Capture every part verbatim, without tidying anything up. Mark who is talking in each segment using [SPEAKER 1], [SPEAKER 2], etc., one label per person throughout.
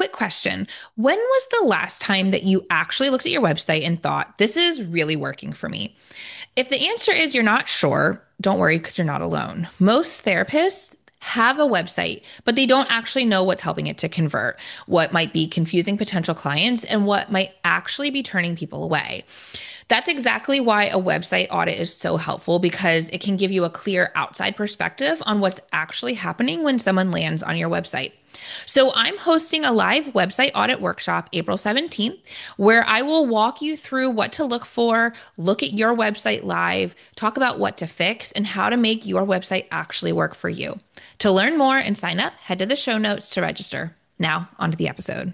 [SPEAKER 1] quick question. When was the last time that you actually looked at your website and thought, this is really working for me? If the answer is you're not sure, don't worry because you're not alone. Most therapists have a website, but they don't actually know what's helping it to convert, what might be confusing potential clients, and what might actually be turning people away. That's exactly why a website audit is so helpful because it can give you a clear outside perspective on what's actually happening when someone lands on your website. So I'm hosting a live website audit workshop April seventeenth, where I will walk you through what to look for, look at your website live, talk about what to fix, and how to make your website actually work for you. To learn more and sign up, head to the show notes to register. Now, onto the episode.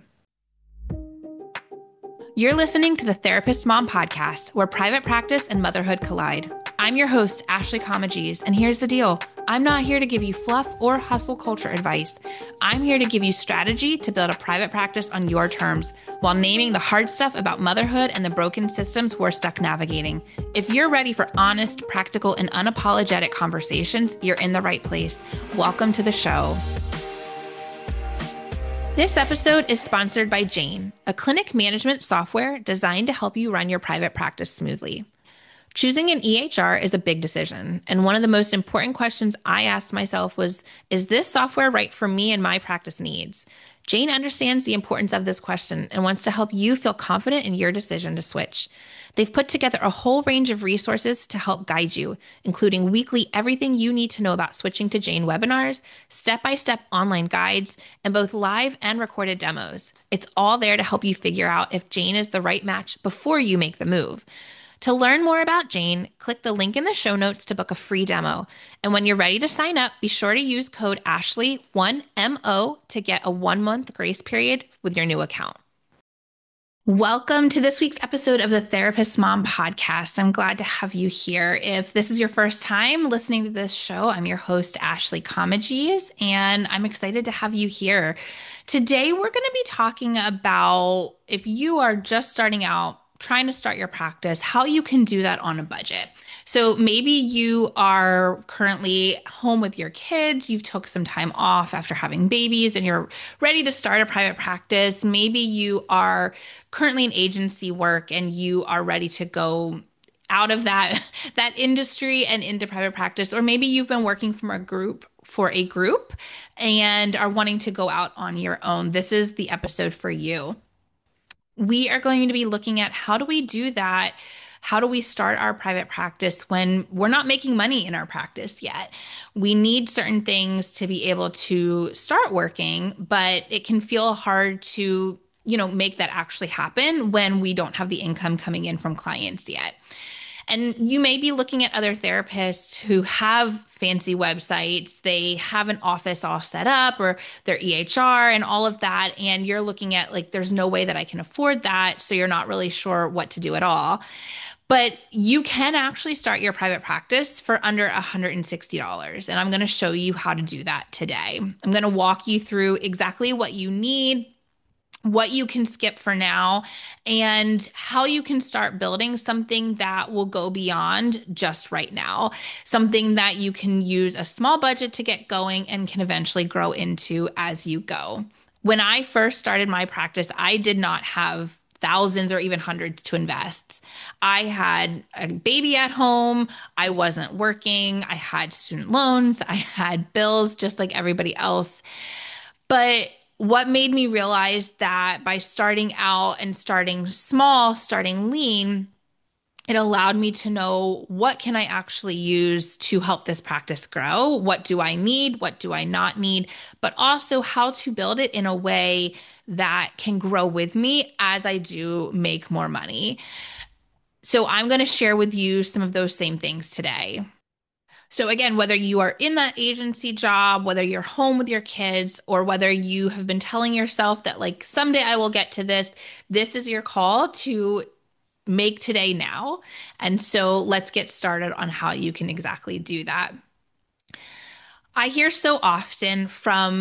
[SPEAKER 1] You're listening to the Therapist Mom Podcast, where private practice and motherhood collide. I'm your host, Ashley Comegys, and here's the deal. I'm not here to give you fluff or hustle culture advice. I'm here to give you strategy to build a private practice on your terms while naming the hard stuff about motherhood and the broken systems we're stuck navigating. If you're ready for honest, practical, and unapologetic conversations, you're in the right place. Welcome to the show. This episode is sponsored by Jane, a clinic management software designed to help you run your private practice smoothly. Choosing an E H R is a big decision, and one of the most important questions I asked myself was, is this software right for me and my practice needs? Jane understands the importance of this question and wants to help you feel confident in your decision to switch. They've put together a whole range of resources to help guide you, including weekly everything you need to know about switching to Jane webinars, step-by-step online guides, and both live and recorded demos. It's all there to help you figure out if Jane is the right match before you make the move. To learn more about Jane, click the link in the show notes to book a free demo. And when you're ready to sign up, be sure to use code Ashley one M O to get a one-month grace period with your new account. Welcome to this week's episode of the Therapist Mom Podcast. I'm glad to have you here. If this is your first time listening to this show, I'm your host, Ashley Comegys, and I'm excited to have you here. Today, we're going to be talking about if you are just starting out, trying to start your practice, how you can do that on a budget. So maybe you are currently home with your kids, you've took some time off after having babies and you're ready to start a private practice. Maybe you are currently in agency work and you are ready to go out of that, that industry and into private practice. Or maybe you've been working from a group for a group and are wanting to go out on your own. This is the episode for you. We are going to be looking at how do we do that? How do we start our private practice when we're not making money in our practice yet? We need certain things to be able to start working, but it can feel hard to, you know, make that actually happen when we don't have the income coming in from clients yet. And you may be looking at other therapists who have fancy websites, they have an office all set up or their E H R and all of that. And you're looking at like, there's no way that I can afford that. So you're not really sure what to do at all. But you can actually start your private practice for under one hundred sixty dollars. And I'm going to show you how to do that today. I'm going to walk you through exactly what you need, what you can skip for now, and how you can start building something that will go beyond just right now, something that you can use a small budget to get going and can eventually grow into as you go. When I first started my practice, I did not have thousands or even hundreds to invest. I had a baby at home. I wasn't working. I had student loans. I had bills just like everybody else. But what made me realize that by starting out and starting small, starting lean, it allowed me to know what can I actually use to help this practice grow? What do I need? What do I not need? But also how to build it in a way that can grow with me as I do make more money. So I'm going to share with you some of those same things today. So again, whether you are in that agency job, whether you're home with your kids, or whether you have been telling yourself that like someday I will get to this, this is your call to make today now. And so let's get started on how you can exactly do that. I hear so often from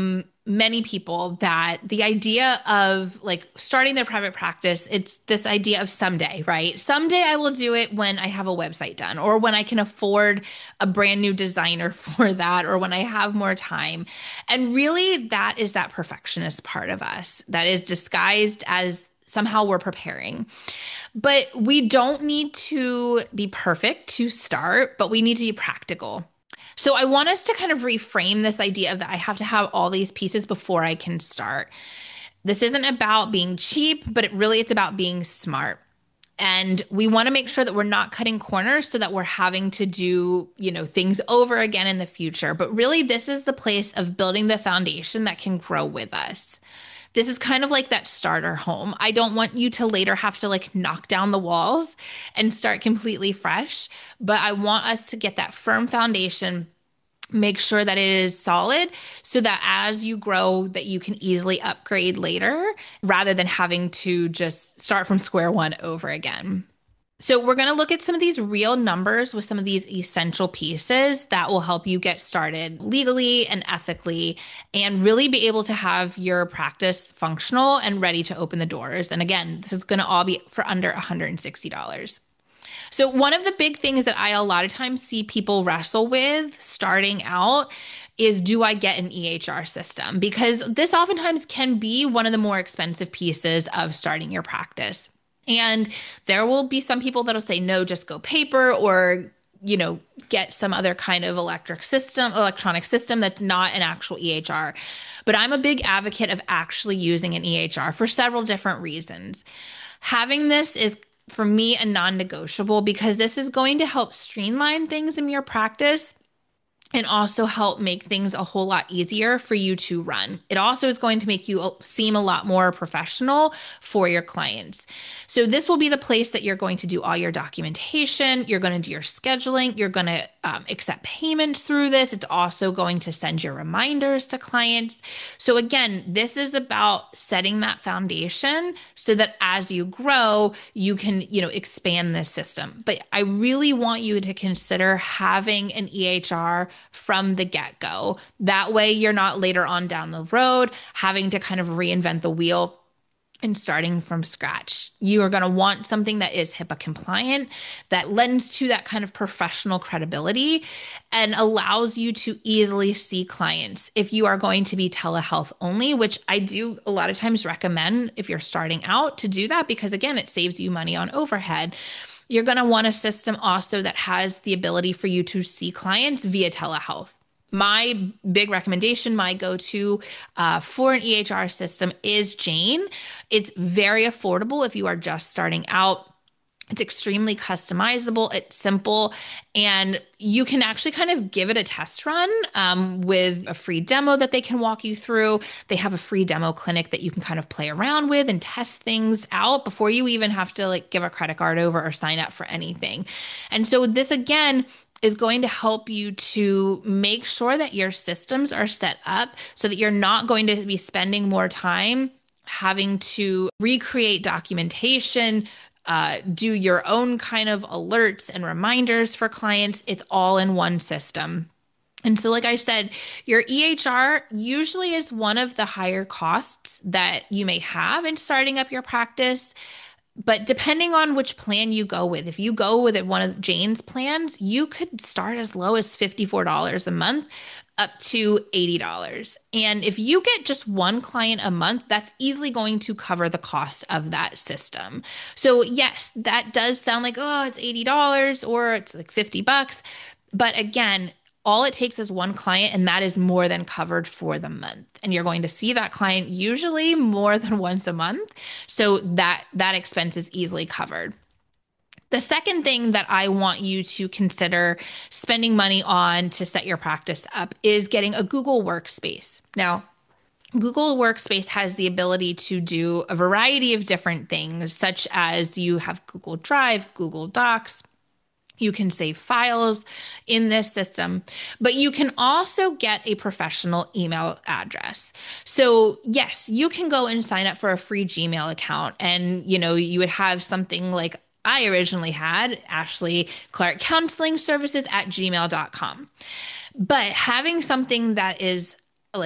[SPEAKER 1] many people that the idea of like starting their private practice, it's this idea of someday, right? Someday I will do it when I have a website done or when I can afford a brand new designer for that or when I have more time. And really, that is that perfectionist part of us that is disguised as somehow we're preparing. But we don't need to be perfect to start, but we need to be practical. So I want us to kind of reframe this idea of that I have to have all these pieces before I can start. This isn't about being cheap, but it really it's about being smart. And we want to make sure that we're not cutting corners so that we're having to do, you know, things over again in the future. But really, this is the place of building the foundation that can grow with us. This is kind of like that starter home. I don't want you to later have to like knock down the walls and start completely fresh, but I want us to get that firm foundation, make sure that it is solid so that as you grow that you can easily upgrade later rather than having to just start from square one over again. So we're going to look at some of these real numbers with some of these essential pieces that will help you get started legally and ethically and really be able to have your practice functional and ready to open the doors. And again, this is going to all be for under one hundred sixty dollars. So one of the big things that I a lot of times see people wrestle with starting out is, do I get an E H R system? Because this oftentimes can be one of the more expensive pieces of starting your practice. And there will be some people that'll say, no, just go paper or, you know, get some other kind of electric system, electronic system that's not an actual E H R. But I'm a big advocate of actually using an E H R for several different reasons. Having this is, for me, a non-negotiable because this is going to help streamline things in your practice and also help make things a whole lot easier for you to run. It also is going to make you seem a lot more professional for your clients. So this will be the place that you're going to do all your documentation. You're going to do your scheduling. You're going to um, accept payments through this. It's also going to send your reminders to clients. So again, this is about setting that foundation so that as you grow, you can, you know, expand this system. But I really want you to consider having an E H R from the get-go. That way you're not later on down the road having to kind of reinvent the wheel and starting from scratch. You are going to want something that is HIPAA compliant, that lends to that kind of professional credibility and allows you to easily see clients. If you are going to be telehealth only, which I do a lot of times recommend if you're starting out to do that, because again, it saves you money on overhead. You're going to want a system also that has the ability for you to see clients via telehealth. My big recommendation, my go-to uh, for an E H R system is Jane. It's very affordable if you are just starting out. It's extremely customizable. It's simple. And you can actually kind of give it a test run um, with a free demo that they can walk you through. They have a free demo clinic that you can kind of play around with and test things out before you even have to like give a credit card over or sign up for anything. And so this, again, is going to help you to make sure that your systems are set up so that you're not going to be spending more time having to recreate documentation, uh, do your own kind of alerts and reminders for clients. It's all in one system. And so, like I said, your E H R usually is one of the higher costs that you may have in starting up your practice. But depending on which plan you go with, if you go with it, one of Jane's plans, you could start as low as fifty-four dollars a month up to eighty dollars. And if you get just one client a month, that's easily going to cover the cost of that system. So yes, that does sound like, oh, it's eighty dollars or it's like fifty bucks. But again, all it takes is one client, and that is more than covered for the month. And you're going to see that client usually more than once a month. So that, that expense is easily covered. The second thing that I want you to consider spending money on to set your practice up is getting a Google Workspace. Now, Google Workspace has the ability to do a variety of different things, such as you have Google Drive, Google Docs. You can save files in this system, but you can also get a professional email address. So yes, you can go and sign up for a free Gmail account, and you know, you would have something like I originally had, Ashley Clark Counseling Services at gmail dot com. But having something that is like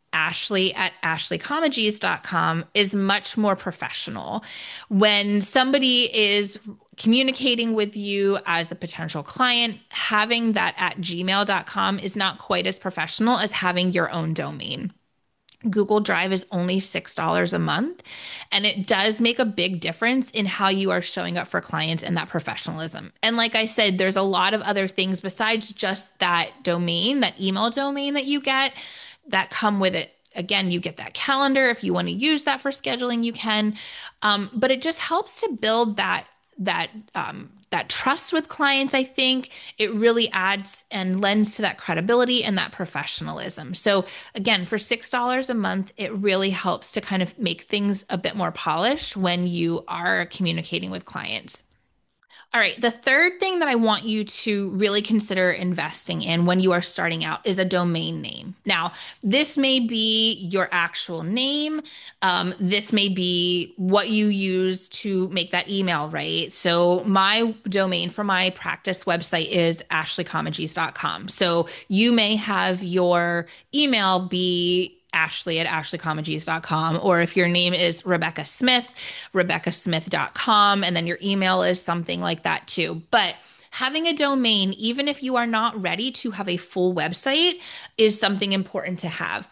[SPEAKER 1] Ashley at ashley comegys dot com is much more professional. When somebody is communicating with you as a potential client, having that at gmail dot com is not quite as professional as having your own domain. Google Drive is only six dollars a month, and it does make a big difference in how you are showing up for clients and that professionalism. And like I said, there's a lot of other things besides just that domain, that email domain that you get that come with it. Again, you get that calendar. If you want to use that for scheduling, you can. Um, but it just helps to build that that um, that trust with clients. I think it really adds and lends to that credibility and that professionalism. So again, for six dollars a month, it really helps to kind of make things a bit more polished when you are communicating with clients. All right. The third thing that I want you to really consider investing in when you are starting out is a domain name. Now, this may be your actual name. Um, this may be what you use to make that email, right? So my domain for my practice website is ashley comegys dot com. So you may have your email be Ashley at ashley comegys dot com, or if your name is Rebecca Smith, rebecca smith dot com, and then your email is something like that too. But having a domain, even if you are not ready to have a full website, is something important to have.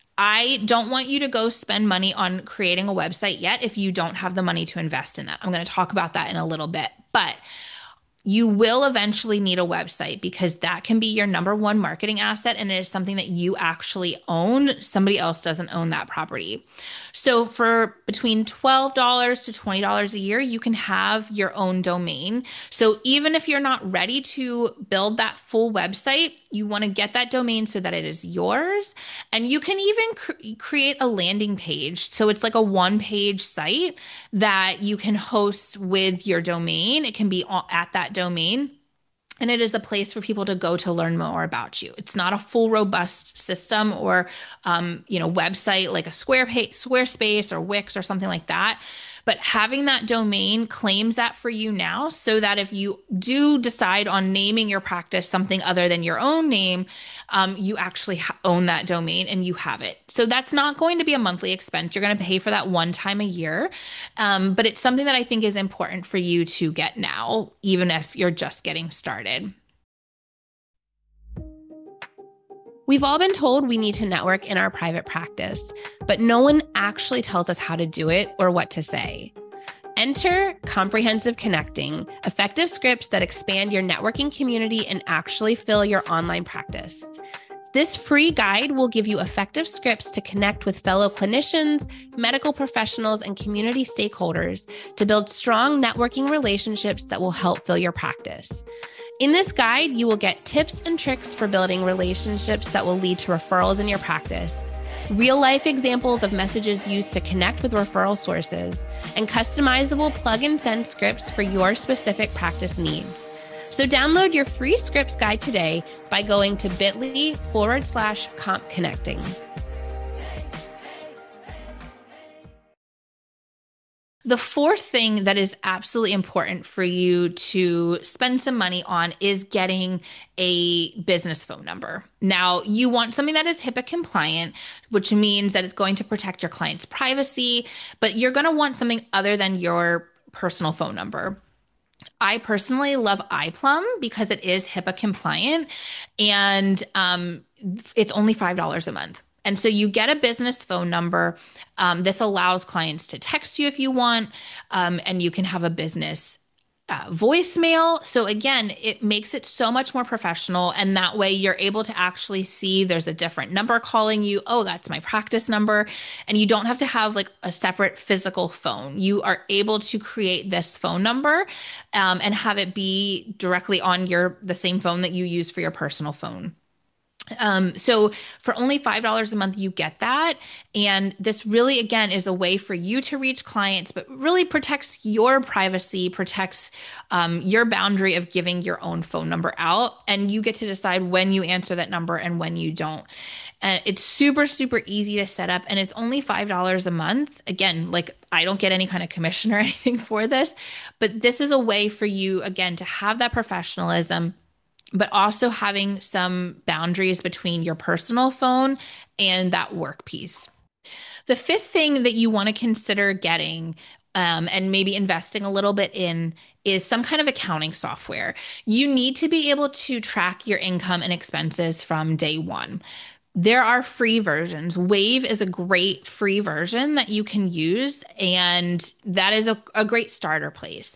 [SPEAKER 1] I don't want you to go spend money on creating a website yet if you don't have the money to invest in that. I'm going to talk about that in a little bit, but you will eventually need a website because that can be your number one marketing asset, and it is something that you actually own. Somebody else doesn't own that property. So for between twelve dollars to twenty dollars a year, you can have your own domain. So even if you're not ready to build that full website, you want to get that domain so that it is yours. And you can even cr- create a landing page. So it's like a one-page site that you can host with your domain. It can be at that domain. And it is a place for people to go to learn more about you. It's not a full, robust system or, um, you know, website like a Square page, Squarespace or Wix or something like that. But having that domain claims that for you now, so that if you do decide on naming your practice something other than your own name, um, you actually ha- own that domain and you have it. So that's not going to be a monthly expense. You're going to pay for that one time a year. Um, but it's something that I think is important for you to get now, even if you're just getting started. We've all been told we need to network in our private practice, but no one actually tells us how to do it or what to say. Enter Comprehensive Connecting, effective scripts that expand your networking community and actually fill your online practice. This free guide will give you effective scripts to connect with fellow clinicians, medical professionals, and community stakeholders to build strong networking relationships that will help fill your practice. In this guide, you will get tips and tricks for building relationships that will lead to referrals in your practice, real-life examples of messages used to connect with referral sources, and customizable plug-and-send scripts for your specific practice needs. So download your free scripts guide today by going to bit.ly forward slash comp connecting. The fourth thing that is absolutely important for you to spend some money on is getting a business phone number. Now, you want something that is HIPAA compliant, which means that it's going to protect your client's privacy, but you're going to want something other than your personal phone number. I personally love iPlum because it is HIPAA compliant, and um, it's only five dollars a month. And so you get a business phone number. Um, this allows clients to text you if you want, um, and you can have a business uh, voicemail. So again, it makes it so much more professional. And that way you're able to actually see there's a different number calling you. Oh, that's my practice number. And you don't have to have like a separate physical phone. You are able to create this phone number um, and have it be directly on your the same phone that you use for your personal phone. Um, so for only five dollars a month, you get that. And this really, again, is a way for you to reach clients, but really protects your privacy, protects um, your boundary of giving your own phone number out. And you get to decide when you answer that number and when you don't. And it's super, super easy to set up. And it's only five dollars a month. Again, like I don't get any kind of commission or anything for this, but this is a way for you, again, to have that professionalism, but also having some boundaries between your personal phone and that work piece. The fifth thing that you want to consider getting um, and maybe investing a little bit in is some kind of accounting software. You need to be able to track your income and expenses from day one. There are free versions. Wave is a great free version that you can use, and that is a, a great starter place.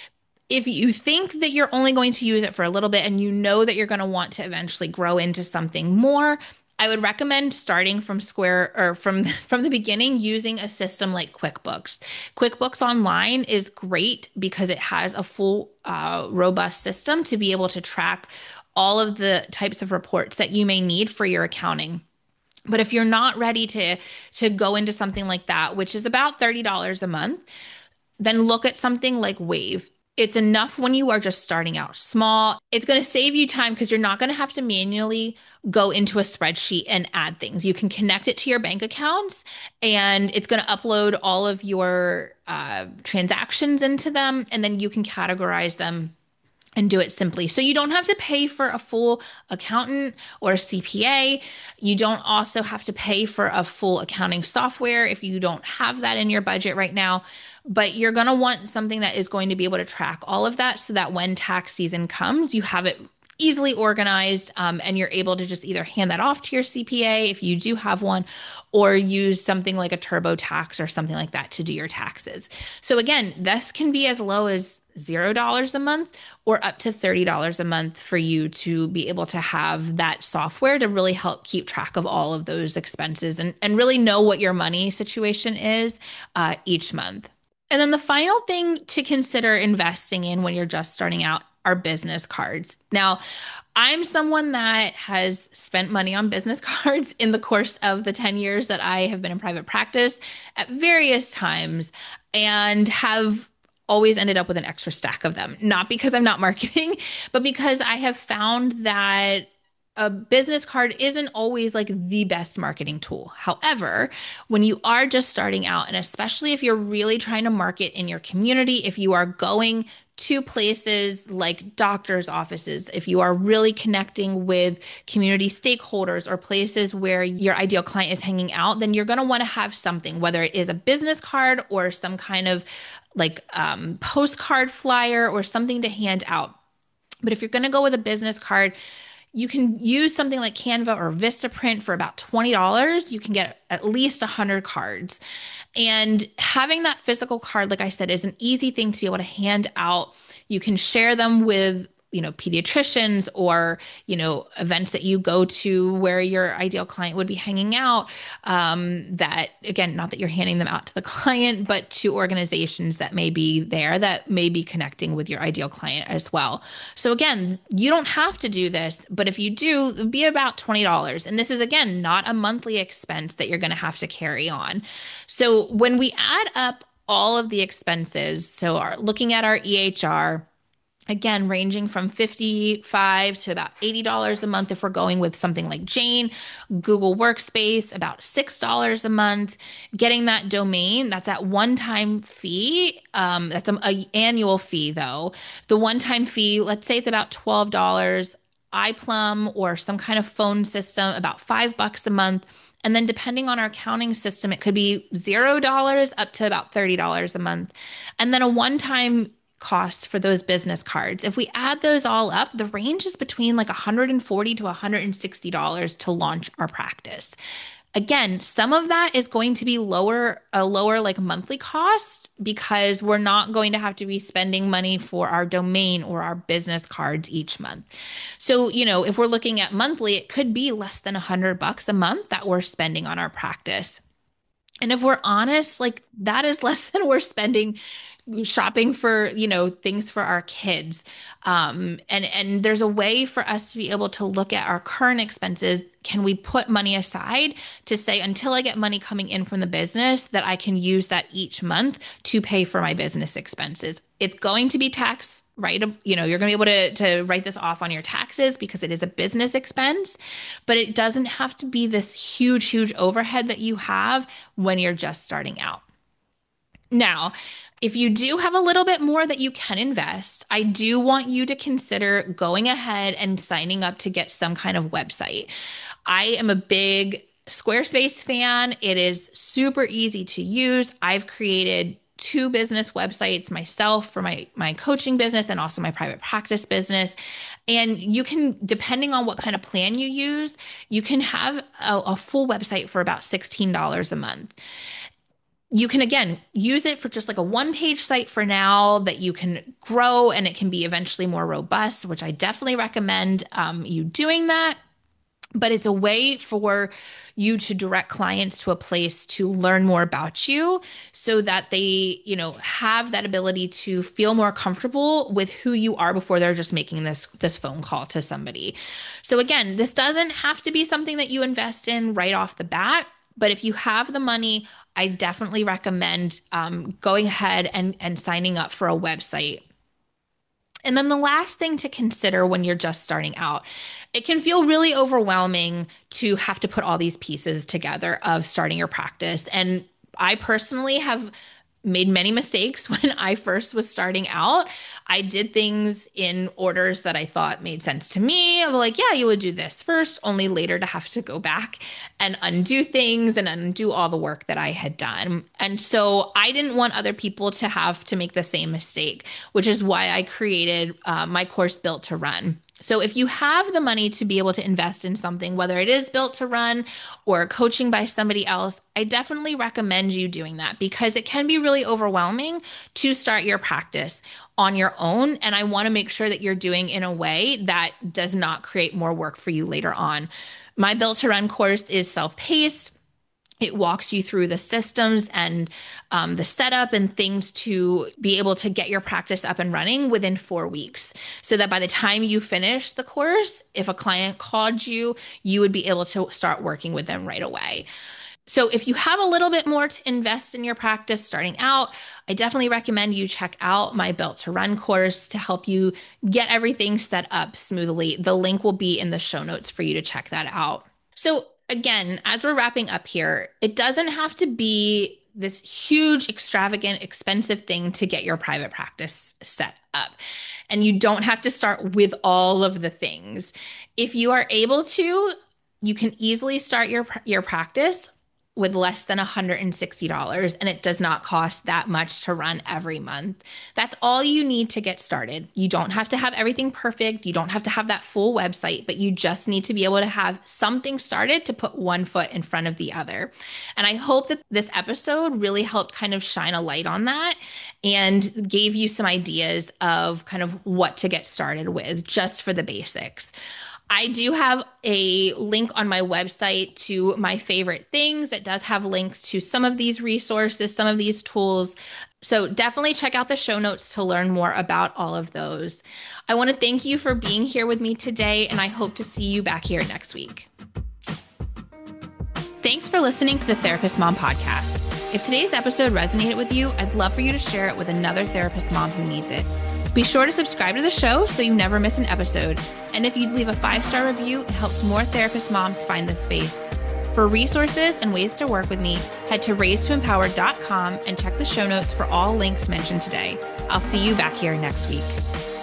[SPEAKER 1] If you think that you're only going to use it for a little bit and you know that you're going to want to eventually grow into something more, I would recommend starting from square or from from the beginning using a system like QuickBooks. QuickBooks Online is great because it has a full uh, robust system to be able to track all of the types of reports that you may need for your accounting. But if you're not ready to to go into something like that, which is about thirty dollars a month, then look at something like Wave. It's enough when you are just starting out small. It's going to save you time because you're not going to have to manually go into a spreadsheet and add things. You can connect it to your bank accounts and it's going to upload all of your uh, transactions into them, and then you can categorize them and do it simply. So you don't have to pay for a full accountant or a C P A. You don't also have to pay for a full accounting software if you don't have that in your budget right now. But you're going to want something that is going to be able to track all of that so that when tax season comes, you have it easily organized, um, and you're able to just either hand that off to your C P A if you do have one, or use something like a TurboTax or something like that to do your taxes. So again, this can be as low as zero dollars a month or up to thirty dollars a month for you to be able to have that software to really help keep track of all of those expenses and, and really know what your money situation is uh, each month. And then the final thing to consider investing in when you're just starting out are business cards. Now, I'm someone that has spent money on business cards in the course of the ten years that I have been in private practice at various times, and have always ended up with an extra stack of them. Not because I'm not marketing, but because I have found that a business card isn't always like the best marketing tool. However, when you are just starting out, and especially if you're really trying to market in your community, if you are going to places like doctors' offices, if you are really connecting with community stakeholders or places where your ideal client is hanging out, then you're going to want to have something, whether it is a business card or some kind of like um, postcard flyer or something to hand out. But if you're going to go with a business card, you can use something like Canva or Vistaprint for about twenty dollars. You can get at least one hundred cards. And having that physical card, like I said, is an easy thing to be able to hand out. You can share them with, you know, pediatricians or, you know, events that you go to where your ideal client would be hanging out. Um, that, again, not that you're handing them out to the client, but to organizations that may be there that may be connecting with your ideal client as well. So again, you don't have to do this, but if you do, it'd be about twenty dollars. And this is, again, not a monthly expense that you're going to have to carry on. So when we add up all of the expenses, so our, looking at our E H R, again, ranging from fifty-five dollars to about eighty dollars a month if we're going with something like Jane. Google Workspace, about six dollars a month. Getting that domain, that's that one-time fee. Um, that's an annual fee, though. The one-time fee, let's say it's about twelve dollars. iPlum or some kind of phone system, about five bucks a month. And then depending on our accounting system, it could be zero dollars up to about thirty dollars a month. And then a one-time costs for those business cards. If we add those all up, the range is between like one hundred forty dollars to one hundred sixty dollars to launch our practice. Again, some of that is going to be lower, a lower like monthly cost because we're not going to have to be spending money for our domain or our business cards each month. So, you know, if we're looking at monthly, it could be less than a hundred bucks a month that we're spending on our practice. And if we're honest, like that is less than we're spending shopping for, you know, things for our kids. Um, and, and there's a way for us to be able to look at our current expenses. Can we put money aside to say, until I get money coming in from the business, that I can use that each month to pay for my business expenses? It's going to be tax, right? You know, you're going to be able to, to write this off on your taxes because it is a business expense, but it doesn't have to be this huge, huge overhead that you have when you're just starting out. Now, if you do have a little bit more that you can invest, I do want you to consider going ahead and signing up to get some kind of website. I am a big Squarespace fan. It is super easy to use. I've created two business websites myself for my my coaching business and also my private practice business. And you can, depending on what kind of plan you use, you can have a, a full website for about sixteen dollars a month. You can, again, use it for just like a one-page site for now that you can grow, and it can be eventually more robust, which I definitely recommend um, you doing that. But it's a way for you to direct clients to a place to learn more about you so that they, you know, have that ability to feel more comfortable with who you are before they're just making this, this phone call to somebody. So again, this doesn't have to be something that you invest in right off the bat. But if you have the money, I definitely recommend um, going ahead and, and signing up for a website. And then the last thing to consider when you're just starting out, it can feel really overwhelming to have to put all these pieces together of starting your practice. And I personally have made many mistakes when I first was starting out. I did things in orders that I thought made sense to me. I'm like, yeah, you would do this first, only later to have to go back and undo things and undo all the work that I had done. And so I didn't want other people to have to make the same mistake, which is why I created uh, my course Built to Run. So if you have the money to be able to invest in something, whether it is Built to Run or coaching by somebody else, I definitely recommend you doing that because it can be really overwhelming to start your practice on your own. And I want to make sure that you're doing in a way that does not create more work for you later on. My Built to Run course is self-paced. It walks you through the systems and um, the setup and things to be able to get your practice up and running within four weeks. So that by the time you finish the course, if a client called you, you would be able to start working with them right away. So if you have a little bit more to invest in your practice starting out, I definitely recommend you check out my Built to Run course to help you get everything set up smoothly. The link will be in the show notes for you to check that out. So again, as we're wrapping up here, it doesn't have to be this huge, extravagant, expensive thing to get your private practice set up. And you don't have to start with all of the things. If you are able to, you can easily start your, your practice with less than one hundred sixty dollars, and it does not cost that much to run every month. That's all you need to get started. You don't have to have everything perfect. You don't have to have that full website, but you just need to be able to have something started to put one foot in front of the other. And I hope that this episode really helped kind of shine a light on that and gave you some ideas of kind of what to get started with just for the basics. I do have a link on my website to my favorite things. It does have links to some of these resources, some of these tools. So definitely check out the show notes to learn more about all of those. I want to thank you for being here with me today, and I hope to see you back here next week. Thanks for listening to the Therapist Mom Podcast. If today's episode resonated with you, I'd love for you to share it with another therapist mom who needs it. Be sure to subscribe to the show so you never miss an episode. And if you'd leave a five-star review, it helps more therapist moms find this space. For resources and ways to work with me, head to raise to empower dot com and check the show notes for all links mentioned today. I'll see you back here next week.